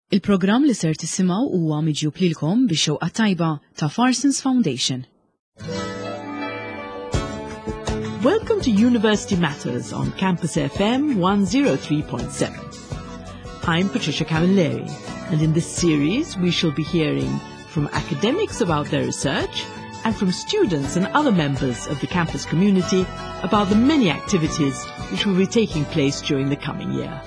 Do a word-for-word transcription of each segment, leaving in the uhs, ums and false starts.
Il-programm li ser tisimgħu huwa miġjub lilkom bix-xewqa tajba ta' Farsons Foundation. Welcome to University Matters on Campus F M one oh three point seven. I'm Patricia Camilleri, and in this series we shall be hearing from academics about their research and from students and other members of the campus community about the many activities which will be taking place during the coming year.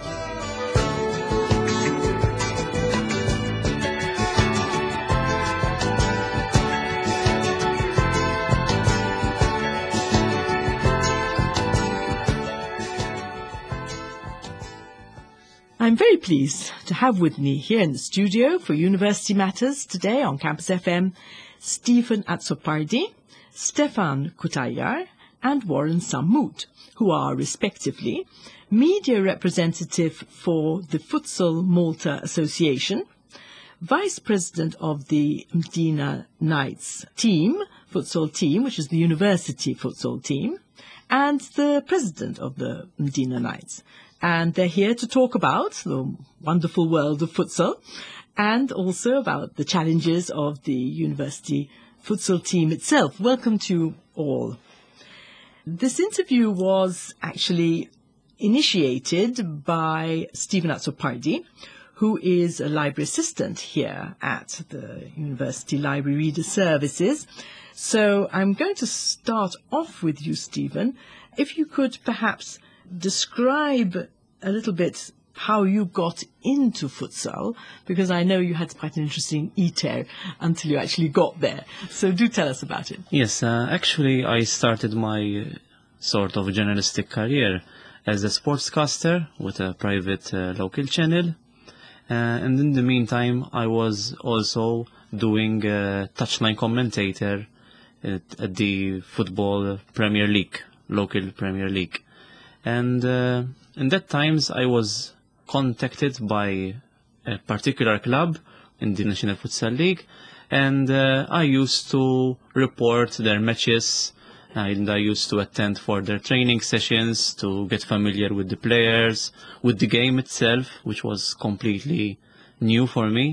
I'm very pleased to have with me here in the studio for University Matters today on Campus F M Stephen Azzopardi, Stefan Kutayar and Warren Sammoud, who are respectively media representative for the Futsal Malta Association, vice president of the Mdina Knights team, futsal team, which is the university futsal team, and the president of the Mdina Knights. And they're here to talk about the wonderful world of futsal and also about the challenges of the university futsal team itself. Welcome to all. This interview was actually initiated by Stephen Azzopardi, who is a library assistant here at the University Library Reader Services. So I'm going to start off with you, Stephen. If you could perhaps describe a little bit how you got into futsal, because I know you had quite an interesting e-tear until you actually got there. So do tell us about it. Yes, uh, actually I started my uh, sort of journalistic career as a sportscaster with a private uh, local channel. Uh, and in the meantime, I was also doing uh, touchline commentator at, at the Football Premier League, local Premier League. And uh, in that times I was contacted by a particular club in the National Futsal League, and uh, I used to report their matches, and I used to attend for their training sessions to get familiar with the players, with the game itself, which was completely new for me.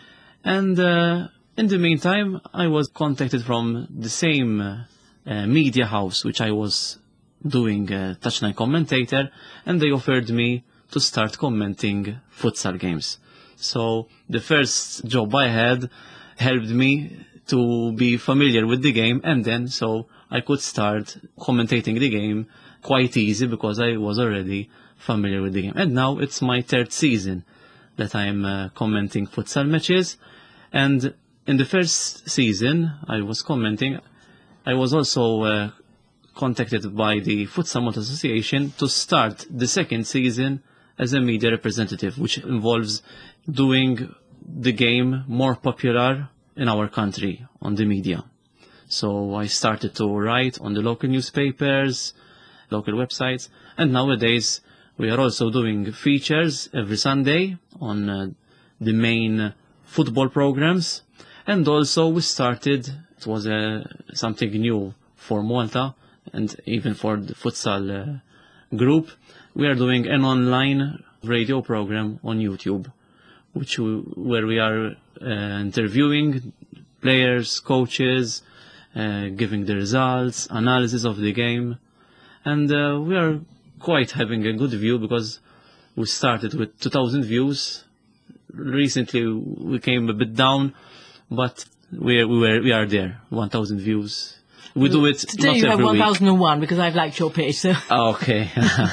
And uh, in the meantime, I was contacted from the same uh, uh, media house which I was doing a touchline commentator, and they offered me to start commenting futsal games. So the first job I had helped me to be familiar with the game, and then so I could start commentating the game quite easy because I was already familiar with the game. And now it's my third season that I'm uh, commenting futsal matches, and in the first season I was commenting, I was also uh, contacted by the Futsal Malta Association to start the second season as a media representative, which involves doing the game more popular in our country on the media. So I started to write on the local newspapers, local websites, and nowadays we are also doing features every Sunday on uh, the main football programs. And also we started, it was uh, something new for Malta, and even for the futsal uh, group, we are doing an online radio program on YouTube, which we, where we are uh, interviewing players, coaches, uh, giving the results, analysis of the game, and uh, we are quite having a good view because we started with two thousand views. Recently we came a bit down, but we are, we were we are there, one thousand views. We do it Today not you every have one thousand one week. because I've liked your page. So. Okay.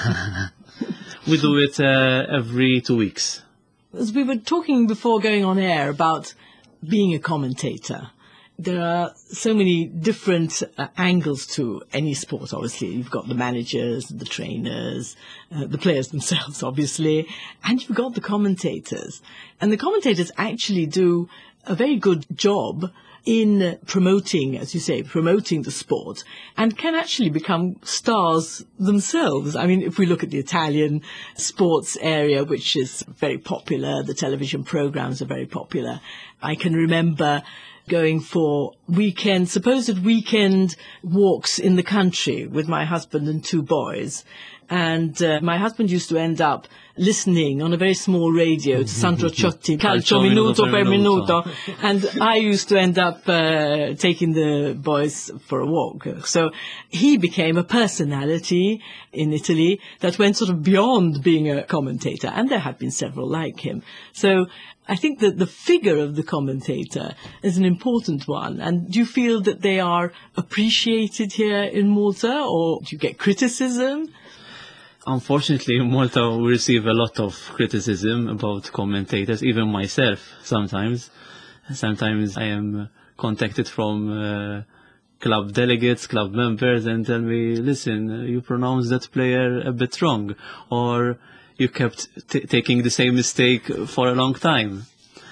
We do it uh, every two weeks. As we were talking before going on air about being a commentator, there are so many different uh, angles to any sport, obviously. You've got the managers, the trainers, uh, the players themselves, obviously, and you've got the commentators. And the commentators actually do a very good job in promoting, as you say, promoting the sport, and can actually become stars themselves. I mean, if we look at the Italian sports area, which is very popular, the television programs are very popular. I can remember going for weekend, supposed weekend walks in the country with my husband and two boys. And uh, my husband used to end up listening on a very small radio to Sandro Ciotti, Calcio Minuto per Minuto. And I used to end up uh, taking the boys for a walk. So he became a personality in Italy that went sort of beyond being a commentator. And there have been several like him. So I think that the figure of the commentator is an important one. And do you feel that they are appreciated here in Malta, or do you get criticism? Unfortunately, in Malta, we receive a lot of criticism about commentators, even myself sometimes. Sometimes I am contacted from uh, club delegates, club members, and tell me, listen, you pronounced that player a bit wrong, or you kept t taking the same mistake for a long time.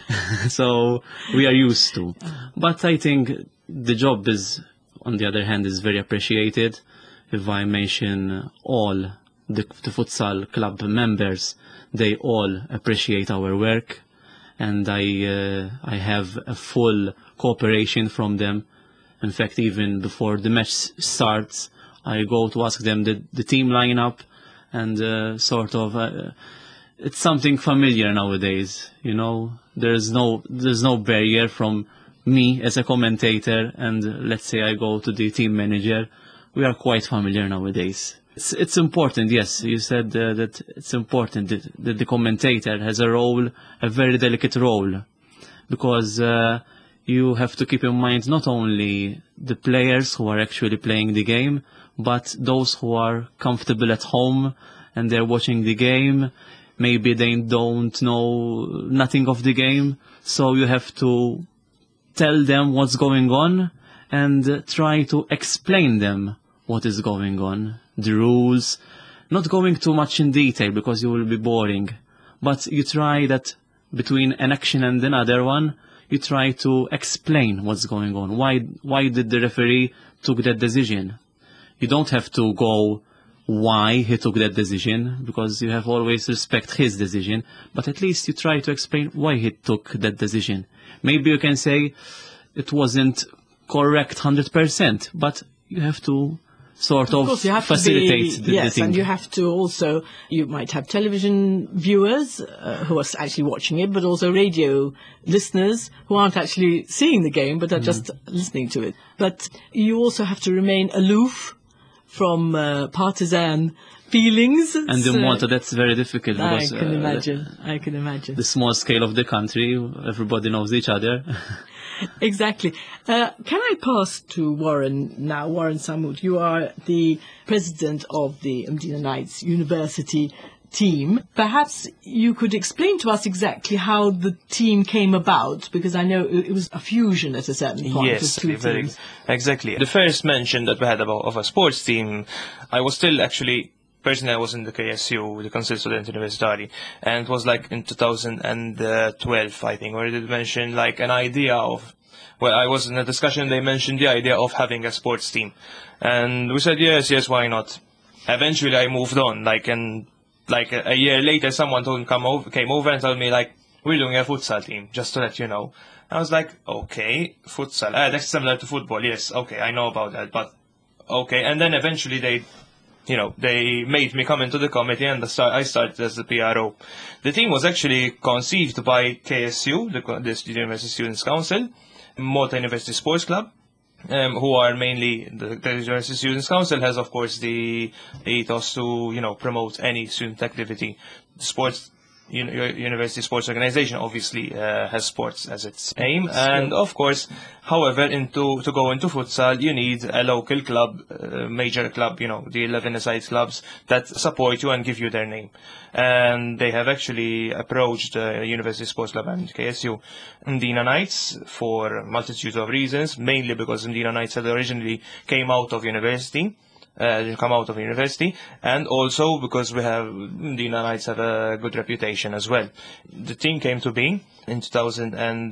So we are used to. But I think the job is, on the other hand, is very appreciated. If I mention all The, the futsal club members, they all appreciate our work, and I uh, I have a full cooperation from them. In fact, even before the match starts, I go to ask them the, the team lineup, and uh, sort of uh, it's something familiar nowadays. You know, there's no there's no barrier from me as a commentator, and uh, let's say I go to the team manager. We are quite familiar nowadays. It's, it's important, yes. You said uh, that it's important that, that the commentator has a role, a very delicate role, because uh, you have to keep in mind not only the players who are actually playing the game, but those who are comfortable at home and they're watching the game. Maybe they don't know nothing of the game, so you have to tell them what's going on and uh, try to explain them what is going on. The rules, not going too much in detail because you will be boring, but you try that between an action and another one, you try to explain what's going on. Why, why did the referee took that decision? You don't have to go why he took that decision, because you have always respect his decision, but at least you try to explain why he took that decision. Maybe you can say it wasn't correct one hundred percent, but you have to sort of, of you have facilitate to be, the, yes, the thing. And you have to also, you might have television viewers uh, who are actually watching it, but also radio listeners who aren't actually seeing the game, but are mm. just listening to it. But you also have to remain aloof from uh, partisan feelings. And in Malta, that's very difficult. Because, I can uh, imagine, I can imagine. The small scale of the country, everybody knows each other. Exactly. Uh, can I pass to Warren now? Warren Samud, you are the president of the Mdina Knights University team. Perhaps you could explain to us exactly how the team came about, because I know it was a fusion at a certain point. Yes, of two very, teams. exactly. The first mention that we had about of a sports team, I was still actually, personally I was in the K S U, the Consiglio Studenti Universitari, and it was like in two thousand twelve, I think, where they mentioned like an idea of, well, I was in a discussion, they mentioned the idea of having a sports team. And we said, yes, yes, why not? Eventually I moved on, like, and like a, a year later, someone told me, come over, came over and told me, like, we're doing a futsal team, just to let you know. I was like, okay, futsal, ah, that's similar to football, yes, okay, I know about that, but okay. And then eventually they, you know, they made me come into the committee, and the start, I started as the P R O. The team was actually conceived by K S U, the, the University Students' Council, Malta University Sports Club, um, who are mainly, the, the University Students' Council has, of course, the ethos to, you know, promote any student activity. The sports University Sports Organization obviously uh, has sports as its aim, and of course, however, into to go into futsal, you need a local club, uh, major club, you know, the eleven-a-side clubs that support you and give you their name. And they have actually approached uh, University Sports Club and K S U Mdina Knights for a multitude of reasons, mainly because Mdina Knights had originally came out of university. Uh, come out of university, and also because we have Mdina Knights have a good reputation as well. The team came to being in two thousand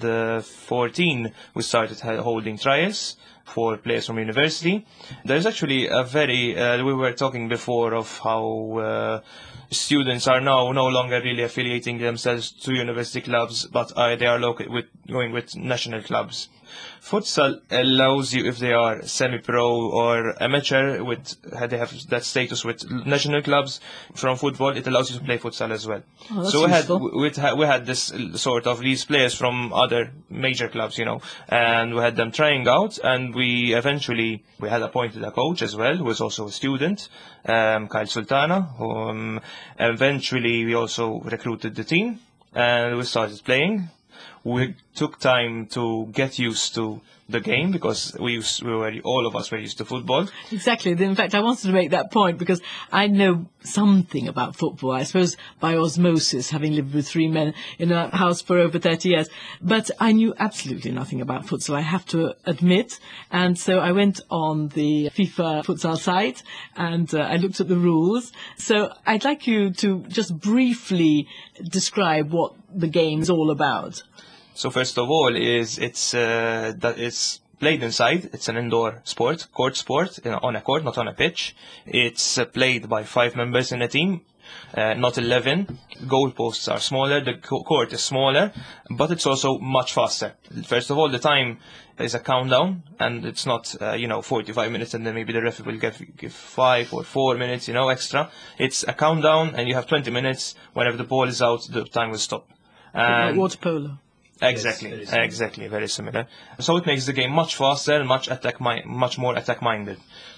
fourteen. We started holding trials for players from university. There's actually a very uh, we were talking before of how uh, students are now no longer really affiliating themselves to university clubs, but uh, they are local with going with national clubs. Futsal allows you, if they are semi-pro or amateur, with they have that status with national clubs from football, it allows you to play futsal as well. Oh, that's so we had useful. we, had we had this sort of these players from other major clubs, you know, and we had them trying out, and we eventually we had appointed a coach as well, who was also a student, um, Kyle Sultana. Who, um, eventually, we also recruited the team, and we started playing. We took time to get used to the game because we used, we were all of us were used to football. Exactly. In fact, I wanted to make that point because I know something about football, I suppose by osmosis, having lived with three men in a house for over thirty years. But I knew absolutely nothing about futsal, I have to admit. And so I went on the FIFA futsal site and uh, I looked at the rules. So I'd like you to just briefly describe what the game is all about. So first of all, is it's uh, that it's played inside. It's an indoor sport, court sport, you know, on a court, not on a pitch. It's uh, played by five members in a team, uh, not eleven. Goalposts are smaller. The co- court is smaller, but it's also much faster. First of all, the time is a countdown, and it's not uh, you know forty-five minutes, and then maybe the referee will give give five or four minutes, you know, extra. It's a countdown, and you have twenty minutes. Whenever the ball is out, the time will stop. Like And water polo. Exactly, Yes, very similar. exactly, very similar. So it makes the game much faster and much attack, mi- much more attack-minded.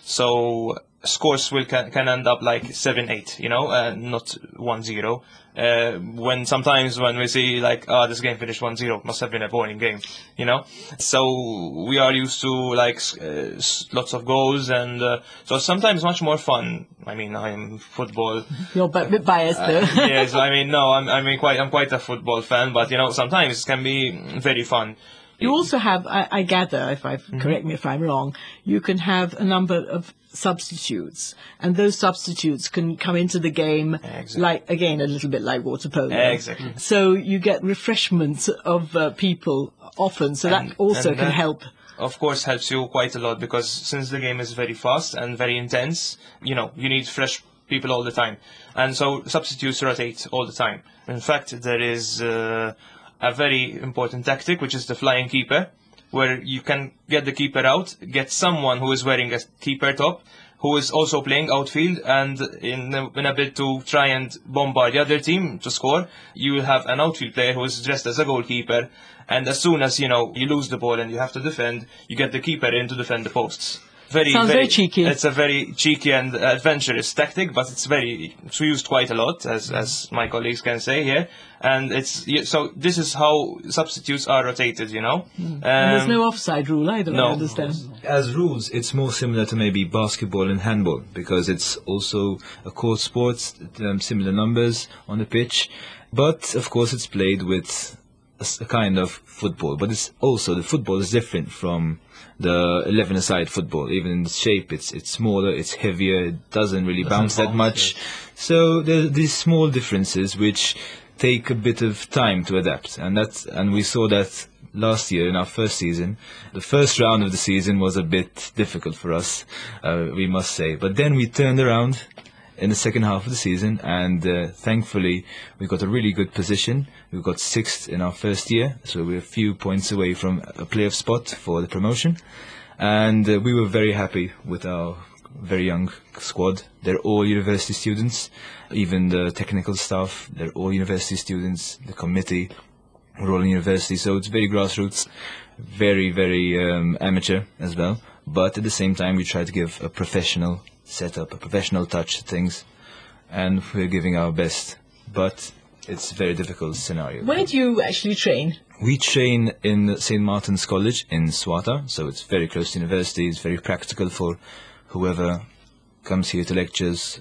So scores will can, can end up like seven eight, you know, uh, not one zero. Uh, when sometimes when we see like, ah, oh, this game finished one zero, must have been a boring game, you know. So we are used to like uh, lots of goals, and uh, so sometimes much more fun. I mean, I'm football. You're a bit biased though. Uh, yes, I mean, no, I'm, I mean, quite, I'm quite a football fan, but you know, sometimes it can be very fun. You also have, I, I gather, if I correct me if I'm wrong, you can have a number of substitutes, and those substitutes can come into the game, Exactly. like again a little bit like water polo. Exactly. So you get refreshments of uh, people often, so And- that also and can that- help. Of course, helps you quite a lot, because since the game is very fast and very intense, you know, you need fresh people all the time, and so substitutes rotate all the time. In fact, there is uh, a very important tactic, which is the flying keeper, where you can get the keeper out, get someone who is wearing a keeper top, who is also playing outfield, and in a, in a bid to try and bombard the other team to score, you will have an outfield player who is dressed as a goalkeeper, and as soon as, you know, you lose the ball and you have to defend, you get the keeper in to defend the posts. Very, Sounds very cheeky. It's a very cheeky and adventurous tactic, but it's very, it's used quite a lot, as, as my colleagues can say here. And it's, yeah, so this is how substitutes are rotated, you know. Um, And there's no offside rule either, no. I understand. As rules, it's more similar to maybe basketball and handball, because it's also a court sport, um, similar numbers on the pitch. But, of course, it's played with a, s- a kind of football. But it's also, the football is different from the eleven-a-side football. Even in the shape, it's it's smaller, it's heavier, it doesn't really bounce that bounce, much. So there's these small differences which take a bit of time to adapt, and that's and we saw that last year in our first season. The first round of the season was a bit difficult for us, uh, we must say. But then we turned around in the second half of the season, and uh, thankfully we got a really good position. We got sixth in our first year, so we're a few points away from a playoff spot for the promotion. And uh, we were very happy with our very young squad. They're all university students, even the technical staff, they're all university students, the committee, we're all in university, so it's very grassroots, very, very um, amateur as well. But at the same time, we try to give a professional setup, a professional touch to things, and we're giving our best. But it's a very difficult scenario. Where do you actually train? We train in Saint Martin's College in Swata, so it's very close to university, it's very practical for whoever comes here to lectures.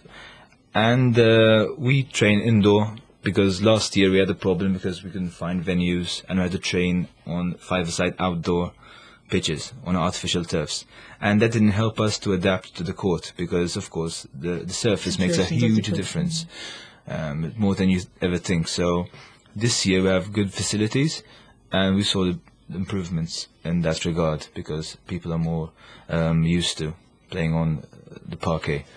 And uh, we train indoor, because last year we had a problem because we couldn't find venues, and we had to train on five-a-side outdoor pitches, on artificial turfs. And that didn't help us to adapt to the court, because of course the, the surface makes a Situation does huge differ. difference, um, more than you ever think. So this year we have good facilities, and we saw the improvements in that regard, because people are more um, used to playing on the parquet.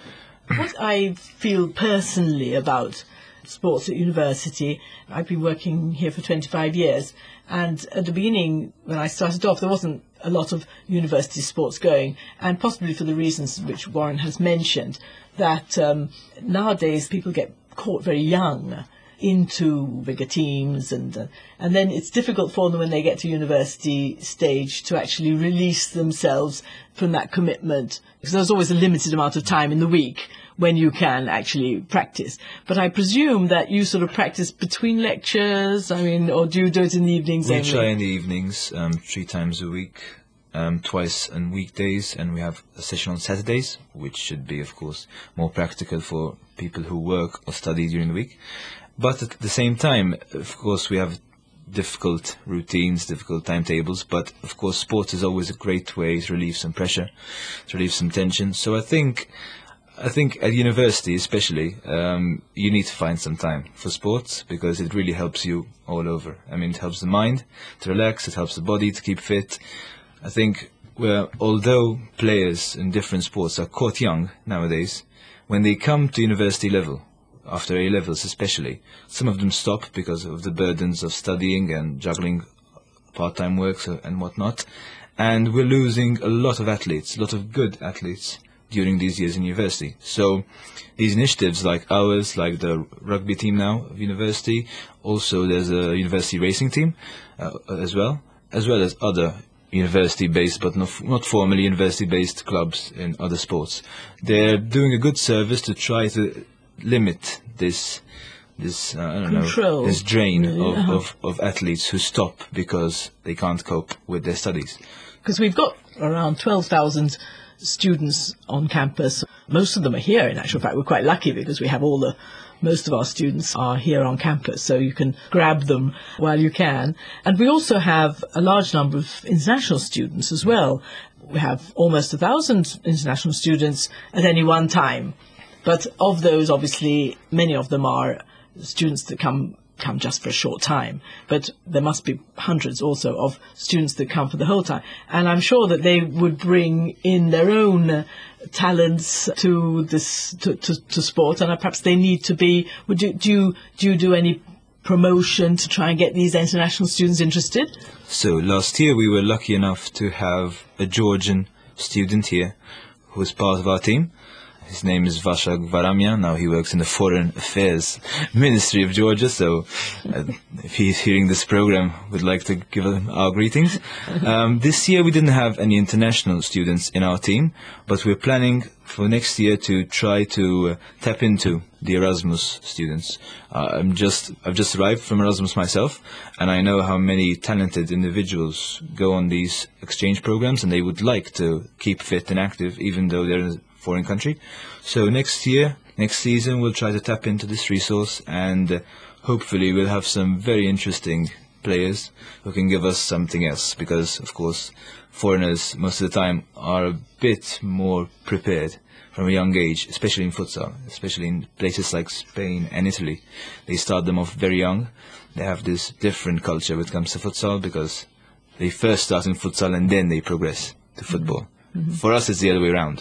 What I feel personally about sports at university, I've been working here for twenty-five years, and at the beginning, when I started off, there wasn't a lot of university sports going, and possibly for the reasons which Warren has mentioned, that um, nowadays people get caught very young into bigger teams, and uh, and then it's difficult for them when they get to university stage to actually release themselves from that commitment, because there's always a limited amount of time in the week when you can actually practice. But I presume that you sort of practice between lectures, I mean, or do you do it in the evenings We only? try in the evenings, um, three times a week, um, twice on weekdays, and we have a session on Saturdays, which should be, of course, more practical for people who work or study during the week. But at the same time, of course, we have difficult routines, difficult timetables, but of course sport is always a great way to relieve some pressure, to relieve some tension. So I think I think at university especially, um, you need to find some time for sports, because it really helps you all over. I mean, it helps the mind to relax, it helps the body to keep fit. I think well, although players in different sports are caught young nowadays, when they come to university level, after A levels especially, some of them stop because of the burdens of studying and juggling part-time work and whatnot, and we're losing a lot of athletes, a lot of good athletes during these years in university. So these initiatives like ours, like the rugby team now of university, also there's a university racing team uh, as well, as well as other university-based but not, not formally university-based clubs in other sports. They're doing a good service to try to limit this this uh, I don't Control. know this drain Yeah. of, of, of athletes who stop because they can't cope with their studies. Because we've got around twelve thousand students on campus. Most of them are here, in actual fact. We're quite lucky because we have all the, most of our students are here on campus, so you can grab them while you can. And we also have a large number of international students as well. We have almost a thousand international students at any one time. But of those, obviously, many of them are students that come come just for a short time. But there must be hundreds also of students that come for the whole time. And I'm sure that they would bring in their own uh, talents to this to, to, to sport, and uh, perhaps they need to be. Would you do you, do you do any promotion to try and get these international students interested? So last year we were lucky enough to have a Georgian student here who was part of our team. His name is Vashag Varamyan. Now he works in the Foreign Affairs Ministry of Georgia, so uh, if he's hearing this program, we'd like to give him our greetings. Um, this year we didn't have any international students in our team, but we're planning for next year to try to uh, tap into the Erasmus students. Uh, I'm just, I've just arrived from Erasmus myself, and I know how many talented individuals go on these exchange programs, and they would like to keep fit and active even though they're in a foreign country. So next year, next season, we'll try to tap into this resource, and uh, hopefully we'll have some very interesting players who can give us something else, because of course foreigners most of the time are a bit more prepared from a young age, especially in futsal, especially in places like Spain and Italy. They start them off very young. They have this different culture when it comes to futsal, because they first start in futsal and then they progress to football. Mm-hmm. For us, it's the other way around.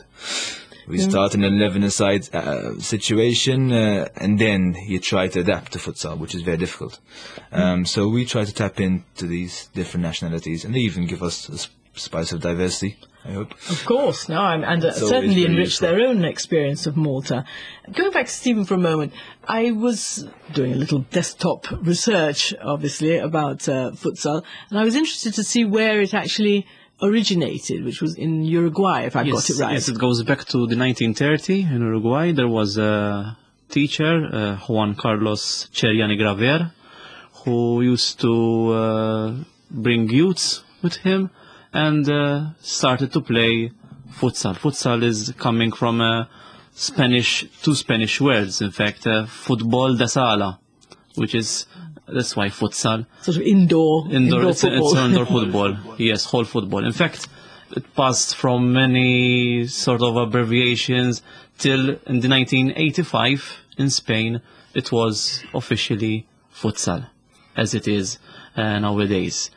We start in an eleven-a-side uh, situation, uh, and then you try to adapt to futsal, which is very difficult. Um, so we try to tap into these different nationalities, and they even give us a sp- spice of diversity, I hope. Of course, no, I'm, and uh, It's always certainly really enrich useful. their own experience of Malta. Going back to Stephen for a moment, I was doing a little desktop research, obviously, about uh, futsal, and I was interested to see where it actually originated, which was in Uruguay, if I've yes, got it right. Yes, it goes back to the nineteen thirty in Uruguay. There was a teacher, uh, Juan Carlos Cheriani Graver, who used to uh, bring youths with him and uh, started to play futsal. Futsal is coming from uh, Spanish, two Spanish words, in fact, uh, futbol de sala, which is, that's why futsal. Sort of indoor, Indoor, indoor it's, football. it's indoor football. Yes, whole football. In fact, it passed from many sort of abbreviations till in the nineteen eighty-five in Spain, it was officially futsal, as it is uh, nowadays.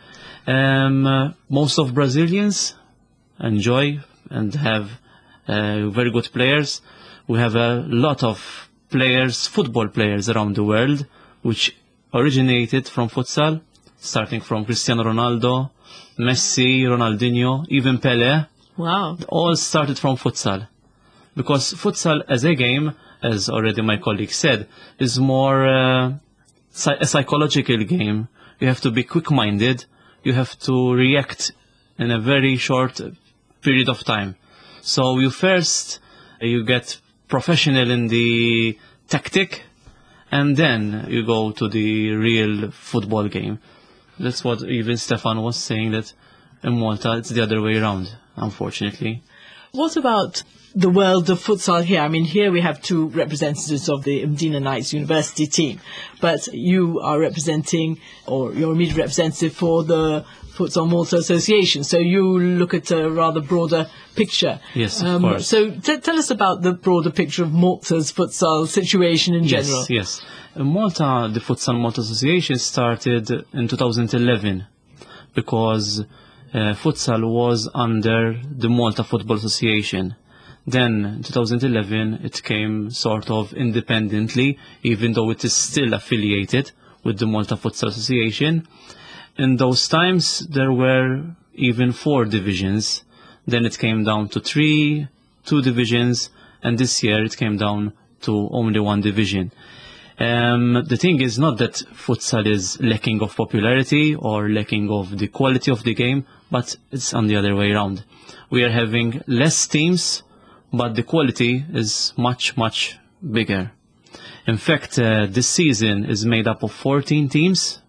Um, uh, most of Brazilians enjoy and have uh, very good players. we have a lot of players, football players around the world, which originated from futsal, starting from Cristiano Ronaldo, Messi, Ronaldinho, even Pelé. Wow. All started from futsal. Because futsal as a game, as already my colleague said, is more uh, a psychological game. You have to be quick-minded. You have to react in a very short period of time. So you first, you get professional in the tactic, and then you go to the real football game. That's what even Stefan was saying, that in Malta it's the other way around, unfortunately. What about the world of futsal here? I mean, here we have two representatives of the Mdina Knights University team, but you are representing, or you're a immediate representative for the Futsal Malta Association, so you look at a rather broader picture. Yes, of um, course. So t- tell us about the broader picture of Malta's futsal situation in general. Yes, yes. In Malta, the Futsal Malta Association started in two thousand eleven because uh, futsal was under the Malta Football Association. Then, in two thousand eleven, it came sort of independently, even though it is still affiliated with the Malta Futsal Association. In those times, there were even four divisions. Then it came down to three, two divisions, and this year it came down to only one division. Um, the thing is not that futsal is lacking of popularity or lacking of the quality of the game, but it's on the other way around. We are having less teams, but the quality is much, much bigger. In fact, uh, this season is made up of fourteen teams.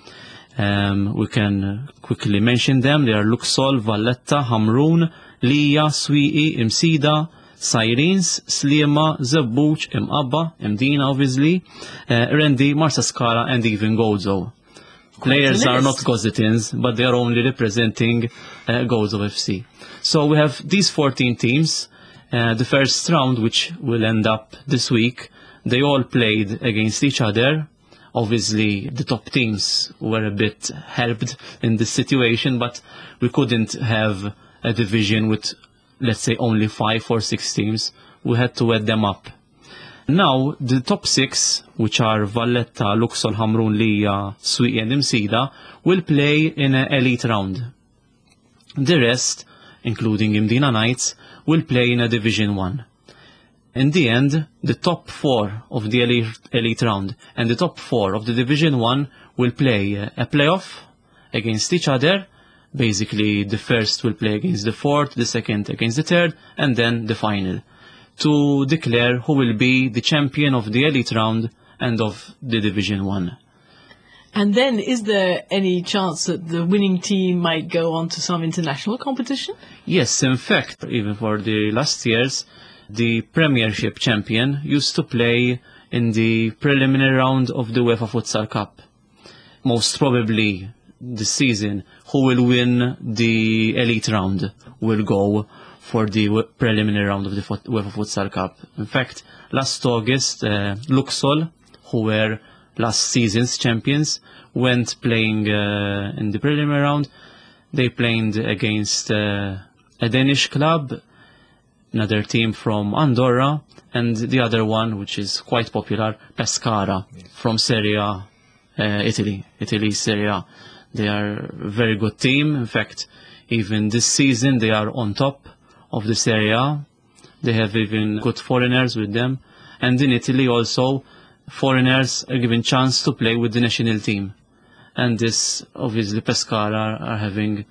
Um, we can quickly mention them. They are Luxol, Valletta, Hamrun, Lija, Swiqi, Imsida, Sirens, Sliema, Zebbuċ, Imqabba, Mdina obviously, uh, Rendi, Marsaskara, and even Gozo. Players are not Gozetins, but they are only representing uh, Gozo F C. So we have these fourteen teams. Uh, the first round, which will end up this week, they all played against each other. Obviously, the top teams were a bit helped in this situation, but we couldn't have a division with, let's say, only five or six teams. We had to add them up. Now, the top six, which are Valletta, Luxol, Hamrun, Lija, Swiqi, and Imsida, will play in an elite round. The rest, including Mdina Knights, will play in a Division one. In the end, the top four of the elite, elite round and the top four of the Division one will play a playoff against each other. Basically, the first will play against the fourth, the second against the third, and then the final, to declare who will be the champion of the elite round and of the Division one. And then, is there any chance that the winning team might go on to some international competition? Yes, in fact, even for the last years, the Premiership champion used to play in the preliminary round of the UEFA Futsal Cup. Most probably this season, who will win the elite round will go for the preliminary round of the UEFA Futsal Cup. In fact, last August, uh, Luxol, who were last season's champions, went playing uh, in the preliminary round. They played against uh, a Danish club, another team from Andorra, and the other one, which is quite popular, Pescara, yes, from Serie A, uh, Italy, Italy Serie A. They are a very good team. In fact, even this season, they are on top of the Serie A. They have even good foreigners with them. And in Italy also, foreigners are given chance to play with the national team. And this, obviously, Pescara are having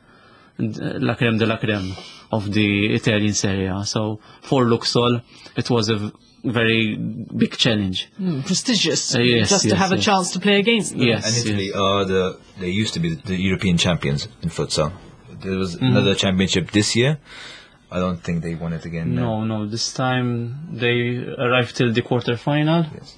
la creme de la creme of the Italian Serie A. So for Luxol, it was a very big challenge. Mm, prestigious, uh, yes, just yes, to have yes. a chance to play against them. Yes, and Italy yes. are the, they used to be the European champions in futsal. There was Mm-hmm. another championship this year. I don't think they won it again. No, no, this time they arrived till the quarter final. Yes.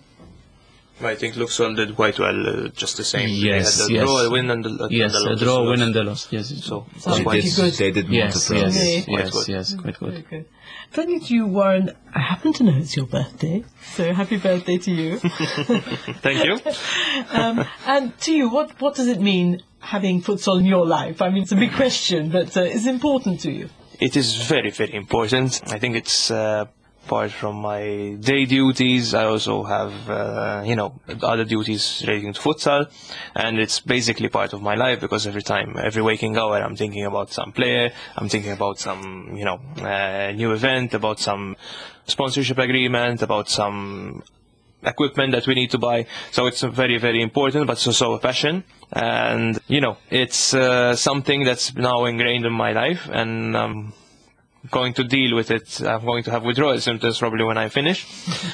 I think Luxol did quite well, uh, just the same. Yes, they had a yes. draw, a win, and the, uh, Yes, and the a loss. draw, win, and the loss. Yes, So, So it's They quite did, good. they did yes, Malta proud. yes, Quite yes, good. yes, quite Very good. good. Turning to you, Warren, I happen to know it's your birthday, so happy birthday to you. Thank you. um, and to you, what, what does it mean having futsal in your life? I mean, it's a big question, but uh, it's important to you. It is very, very important. I think it's uh, apart from my day duties, I also have, uh, you know, other duties relating to futsal, and it's basically part of my life because every time, every waking hour, I'm thinking about some player, I'm thinking about some, you know, uh, new event, about some sponsorship agreement, about some equipment that we need to buy. So it's very, very important, but it's also a passion. And, you know, it's uh, something that's now ingrained in my life, and um, going to deal with it. I'm going to have withdrawal symptoms probably when I finish.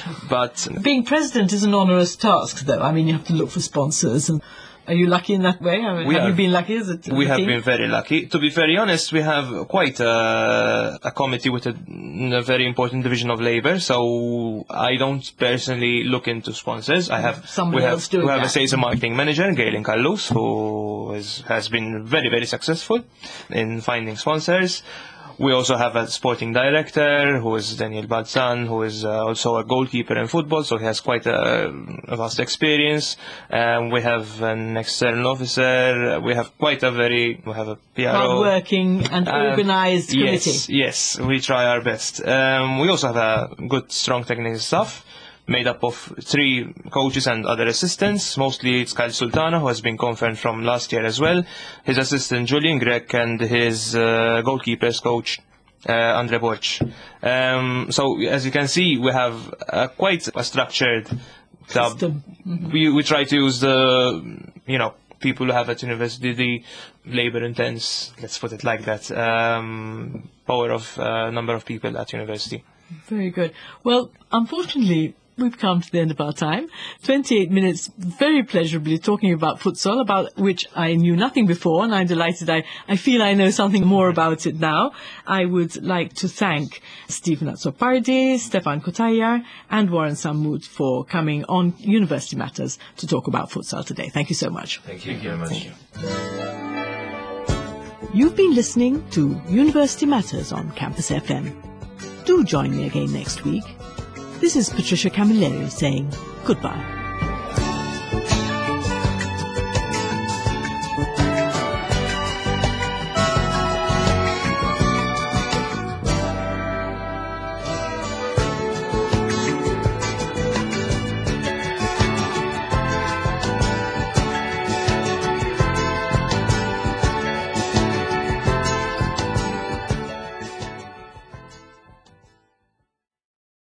But being president is an onerous task, though. I mean, you have to look for sponsors. And are you lucky in that way? I mean, we have are, you been lucky? Is it we have team? been very lucky. To be very honest, we have quite a, a committee with a, a very important division of labour. So I don't personally look into sponsors. I have Somebody we have else doing we have that. a sales and marketing manager, Galen Kallus, who is, has been very very successful in finding sponsors. We also have a sporting director, who is Daniel Balzan, who is uh, also a goalkeeper in football, so he has quite a, a vast experience. Um, we have an external officer. We have quite a very, we have a P R O. Hard-working and Um, organised committee. Yes, yes, we try our best. Um, we also have a good, strong technical staff, made up of three coaches and other assistants. Mostly it's Kyle Sultana, who has been confirmed from last year as well. His assistant Julian Grek, and his uh, goalkeepers coach uh, Andre Borch. Um, so as you can see, we have uh, quite a structured club. System. Mm-hmm. We we try to use the, you know, people who have at university the labour intense, let's put it like that, um, power of uh, number of people at university. Very good. Well, unfortunately, we've come to the end of our time. twenty-eight minutes very pleasurably talking about futsal, about which I knew nothing before, and I'm delighted I, I feel I know something more about it now. I would like to thank Stephen Azzopardi, Stefan Kutayar, and Warren Sammoud for coming on University Matters to talk about futsal today. Thank you so much. Thank you very much. Thank you. You've been listening to University Matters on Campus F M. Do join me again next week. This is Patricia Camilleri saying goodbye.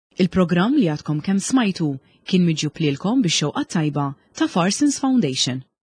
Il-programm li għadkom kemm smajtu kien miġjub lilkom bix-xewqa tajba ta' Farsons Foundation.